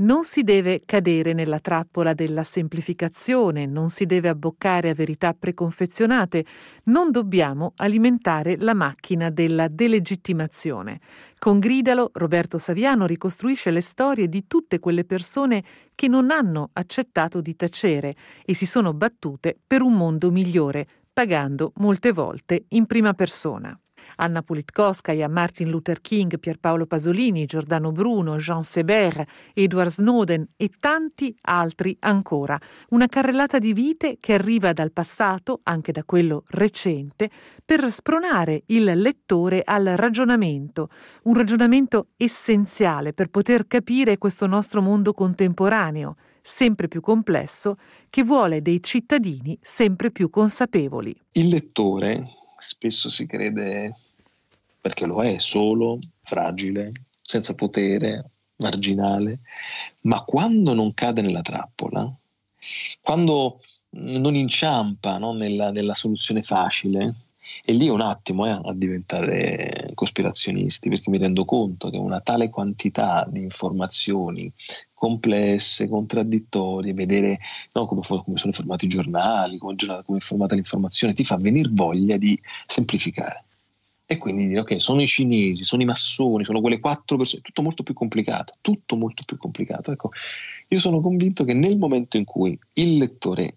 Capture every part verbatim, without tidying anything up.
Non si deve cadere nella trappola della semplificazione, non si deve abboccare a verità preconfezionate, non dobbiamo alimentare la macchina della delegittimazione. Con Gridalo, Roberto Saviano ricostruisce le storie di tutte quelle persone che non hanno accettato di tacere e si sono battute per un mondo migliore, pagando molte volte in prima persona. Anna Politkovskaja, Martin Luther King, Pierpaolo Pasolini, Giordano Bruno, Jean Seber, Edward Snowden e tanti altri ancora. Una carrellata di vite che arriva dal passato, anche da quello recente, per spronare il lettore al ragionamento, un ragionamento essenziale per poter capire questo nostro mondo contemporaneo, sempre più complesso, che vuole dei cittadini sempre più consapevoli. Il lettore spesso si crede, perché lo è, solo, fragile, senza potere, marginale, ma quando non cade nella trappola, quando non inciampa, no, nella, nella soluzione facile, e lì è un attimo eh, a diventare cospirazionisti, perché mi rendo conto che una tale quantità di informazioni complesse, contraddittorie, vedere no, come, come sono formati i giornali, come, come è formata l'informazione, ti fa venire voglia di semplificare. E quindi dire ok, sono i cinesi, sono i massoni, sono quelle quattro persone, tutto molto più complicato, tutto molto più complicato. Ecco, io sono convinto che nel momento in cui il lettore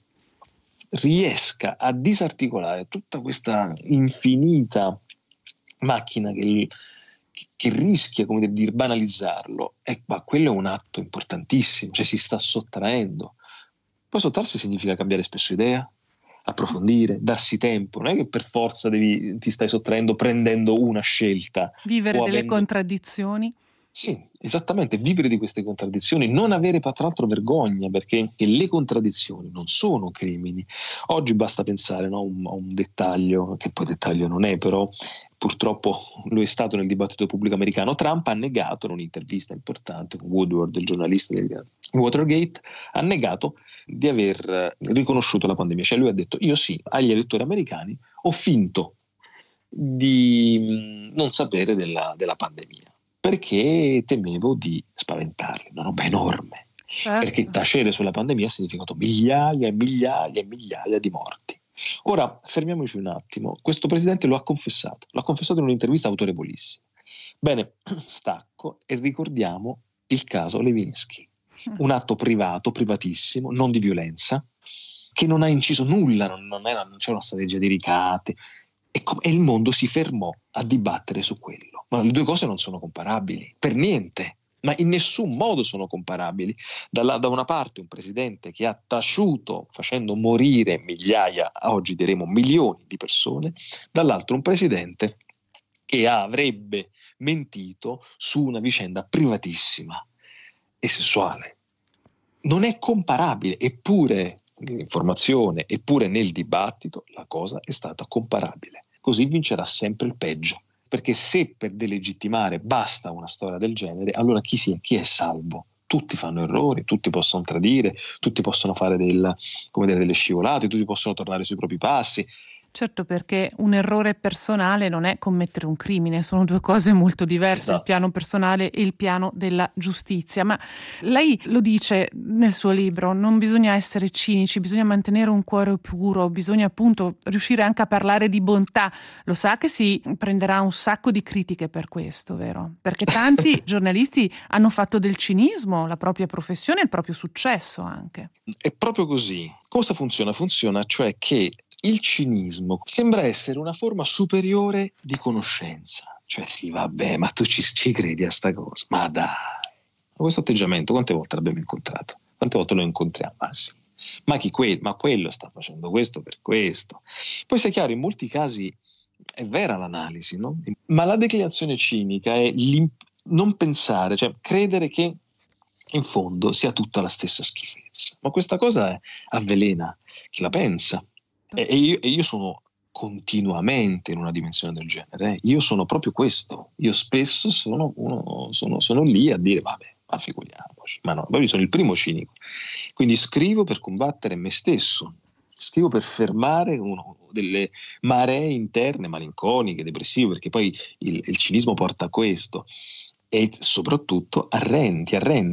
riesca a disarticolare tutta questa infinita macchina che, che rischia, come dire, di banalizzarlo, ecco, ma quello è un atto importantissimo, cioè si sta sottraendo. Poi sottrarsi significa cambiare spesso idea, approfondire, darsi tempo, non è che per forza devi, ti stai sottraendo prendendo una scelta. Vivere delle avendo... contraddizioni. Sì, esattamente, vivere di queste contraddizioni, non avere tra l'altro vergogna, perché le contraddizioni non sono crimini. Oggi basta pensare no, a, un, a un dettaglio, che poi dettaglio non è, però purtroppo lo è stato nel dibattito pubblico americano. Trump ha negato in un'intervista importante con Woodward, il giornalista del Watergate, ha negato di aver riconosciuto la pandemia. Cioè lui ha detto, io sì, agli elettori americani ho finto di non sapere della, della pandemia, perché temevo di spaventarli, una roba enorme, certo. Perché tacere sulla pandemia ha significato migliaia e migliaia e migliaia di morti. Ora fermiamoci un attimo, questo presidente lo ha confessato, l'ha confessato in un'intervista autorevolissima. Bene, stacco e ricordiamo il caso Lewinsky, un atto privato, privatissimo, non di violenza, che non ha inciso nulla, non, non, era, non c'è una strategia di ricatti, e, com- e il mondo si fermò a dibattere su quello. Ma le due cose non sono comparabili, per niente, ma in nessun modo sono comparabili. Da, da una parte un presidente che ha taciuto facendo morire migliaia, oggi diremo milioni di persone, dall'altro un presidente che avrebbe mentito su una vicenda privatissima e sessuale. Non è comparabile, eppure nell'informazione, eppure nel dibattito la cosa è stata comparabile. Così vincerà sempre il peggio. Perché se per delegittimare basta una storia del genere, allora chi, sia, chi è salvo? Tutti fanno errori, tutti possono tradire, tutti possono fare del, come dire, delle scivolate, tutti possono tornare sui propri passi. Certo, perché un errore personale non è commettere un crimine, sono due cose molto diverse, esatto. Il piano personale e il piano della giustizia. Ma lei lo dice nel suo libro, non bisogna essere cinici, bisogna mantenere un cuore puro, bisogna appunto riuscire anche a parlare di bontà. Lo sa che si prenderà un sacco di critiche per questo, vero? Perché tanti giornalisti hanno fatto del cinismo la propria professione e il proprio successo anche. È proprio così. Cosa funziona? Funziona cioè che il cinismo sembra essere una forma superiore di conoscenza. Cioè sì, vabbè, ma tu ci, ci credi a sta cosa? Ma dai! Ma questo atteggiamento quante volte l'abbiamo incontrato? Quante volte lo incontriamo? Ma sì. Ma, chi que- ma quello sta facendo questo per questo. Poi sia chiaro, in molti casi è vera l'analisi, no? Ma la declinazione cinica è non pensare, cioè credere che in fondo sia tutta la stessa schifezza. Ma questa cosa è, avvelena chi la pensa. E io, e io sono continuamente in una dimensione del genere. Io sono proprio questo. Io spesso sono, uno, sono, sono lì a dire vabbè, ma figuriamoci. Ma no, io sono il primo cinico. Quindi scrivo per combattere me stesso. Scrivo per fermare uno delle maree interne, malinconiche, depressive, perché poi il, il cinismo porta a questo. E soprattutto arrendi, arrendi.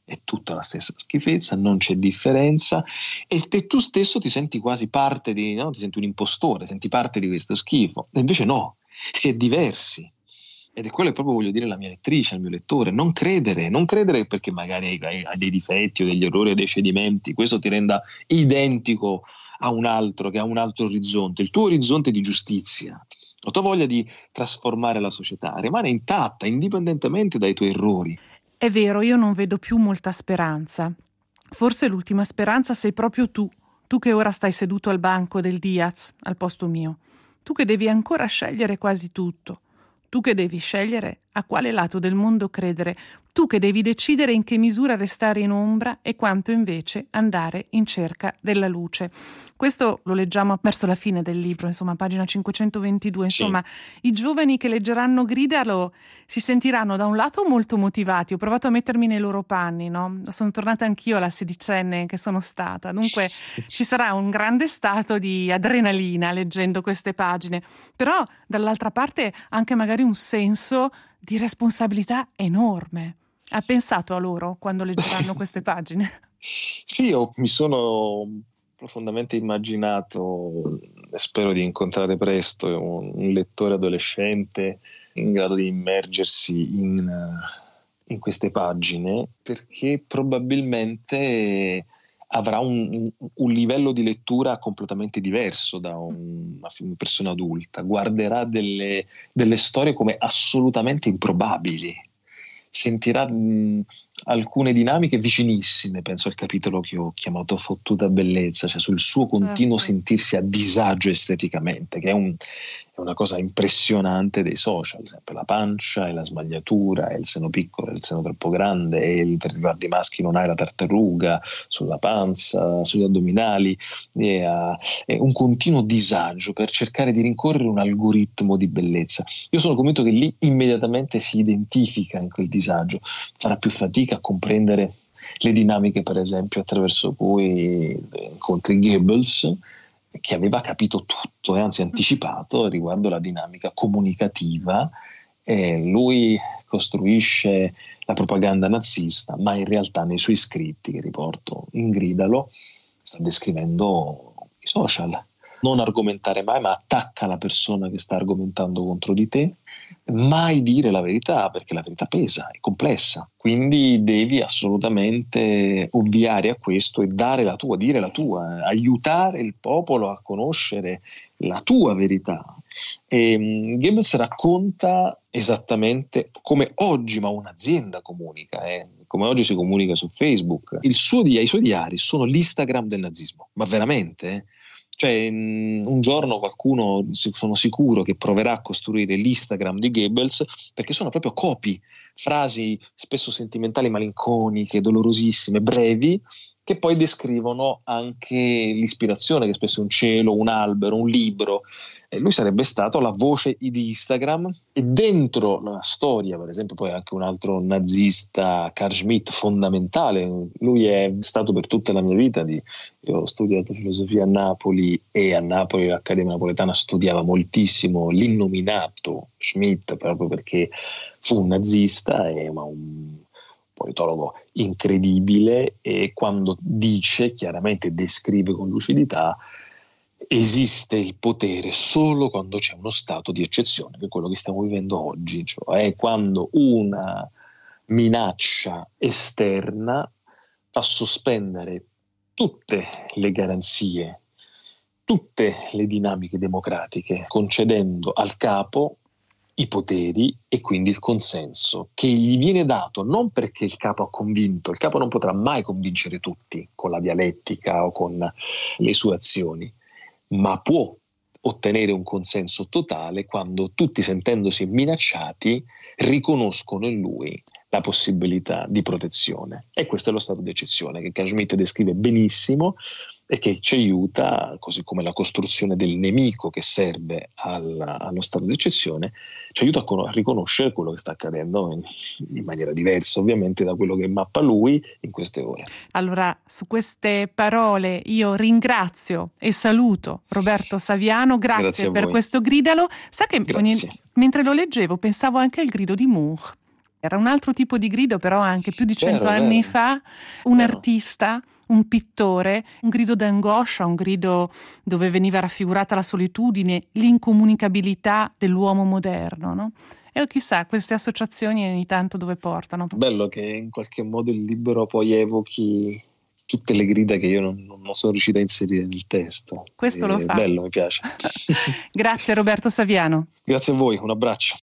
è tutta la stessa schifezza, non c'è differenza e te tu stesso ti senti quasi parte di, no? Ti senti un impostore, senti parte di questo schifo, e invece no, si è diversi. Ed è quello che proprio voglio dire alla mia lettrice, al mio lettore: non credere, non credere perché magari hai, hai dei difetti o degli errori o dei cedimenti, questo ti renda identico a un altro che ha un altro orizzonte. Il tuo orizzonte di giustizia, la tua voglia di trasformare la società rimane intatta indipendentemente dai tuoi errori. È vero, io non vedo più molta speranza. Forse l'ultima speranza sei proprio tu, tu che ora stai seduto al banco del Diaz al posto mio, tu che devi ancora scegliere quasi tutto. Tu che devi scegliere a quale lato del mondo credere, tu che devi decidere in che misura restare in ombra e quanto invece andare in cerca della luce. Questo lo leggiamo verso la fine del libro, insomma, pagina cinquecentoventidue. Insomma, sì. I giovani che leggeranno Gridalo si sentiranno da un lato molto motivati. Ho provato a mettermi nei loro panni, no? Sono tornata anch'io alla sedicenne che sono stata. Dunque ci sarà un grande stato di adrenalina leggendo queste pagine. Però dall'altra parte anche magari un senso di responsabilità enorme. Ha pensato a loro quando leggeranno queste pagine? Sì, io mi sono profondamente immaginato, e spero di incontrare presto, un, un lettore adolescente in grado di immergersi in, in queste pagine, perché probabilmente avrà un, un livello di lettura completamente diverso da un, una persona adulta, guarderà delle, delle storie come assolutamente improbabili, sentirà mh, alcune dinamiche vicinissime, penso al capitolo che ho chiamato Fottuta bellezza, cioè sul suo continuo certo. sentirsi a disagio esteticamente, che è, un, è una cosa impressionante dei social, sempre la pancia e la smagliatura, e il seno piccolo e il seno troppo grande, e il, per riguardo i maschi non hai la tartaruga sulla panza, sugli addominali, e, uh, è un continuo disagio per cercare di rincorrere un algoritmo di bellezza. Io sono convinto che lì immediatamente si identifica in quel disagio, farà più fatica a comprendere le dinamiche, per esempio, attraverso cui incontri Goebbels, che aveva capito tutto e anzi anticipato riguardo la dinamica comunicativa. E lui costruisce la propaganda nazista, ma in realtà nei suoi scritti, che riporto in Gridalo, sta descrivendo i social. Non argomentare mai, ma attacca la persona che sta argomentando contro di te. Mai dire la verità, perché la verità pesa, è complessa, quindi devi assolutamente ovviare a questo e dare la tua, dire la tua, aiutare il popolo a conoscere la tua verità. E um, Goebbels racconta esattamente come oggi, ma un'azienda comunica, eh, come oggi si comunica su Facebook. Il suo, I suoi diari sono l'Instagram del nazismo, ma veramente, eh? Cioè, un giorno qualcuno, sono sicuro, che proverà a costruire l'Instagram di Goebbels, perché sono proprio copy, frasi spesso sentimentali, malinconiche, dolorosissime, brevi, che poi descrivono anche l'ispirazione, che spesso è un cielo, un albero, un libro. E lui sarebbe stato la voce di Instagram, e dentro la storia, per esempio, poi anche un altro nazista, Carl Schmitt, fondamentale. Lui è stato per tutta la mia vita, di, io ho studiato filosofia a Napoli, e a Napoli l'Accademia Napoletana studiava moltissimo l'innominato Schmitt, proprio perché fu un nazista e ma un politologo incredibile, e quando dice, chiaramente descrive con lucidità: esiste il potere solo quando c'è uno stato di eccezione, che è quello che stiamo vivendo oggi, cioè quando una minaccia esterna fa sospendere tutte le garanzie, tutte le dinamiche democratiche, concedendo al capo i poteri e quindi il consenso, che gli viene dato non perché il capo ha convinto, il capo non potrà mai convincere tutti con la dialettica o con le sue azioni, ma può ottenere un consenso totale quando tutti, sentendosi minacciati, riconoscono in lui la possibilità di protezione. E questo è lo stato di eccezione, che Carl Schmitt descrive benissimo e che ci aiuta, così come la costruzione del nemico che serve al, allo stato di eccezione, ci aiuta a, con- a riconoscere quello che sta accadendo in, in maniera diversa, ovviamente, da quello che mappa lui in queste ore. Allora, su queste parole io ringrazio e saluto Roberto Saviano, grazie, grazie per questo Gridalo. Sa che ogni, mentre lo leggevo pensavo anche al grido di Moore. Era un altro tipo di grido, però anche più di cento Vero, anni vero. fa, un Vero. artista, un pittore, un grido d'angoscia, un grido dove veniva raffigurata la solitudine, l'incomunicabilità dell'uomo moderno, no? E chissà, queste associazioni ogni tanto dove portano. Bello che in qualche modo il libro poi evochi tutte le grida che io non, non sono riuscito a inserire nel testo. Questo E lo fa. bello, mi piace. Grazie Roberto Saviano. Grazie a voi, un abbraccio.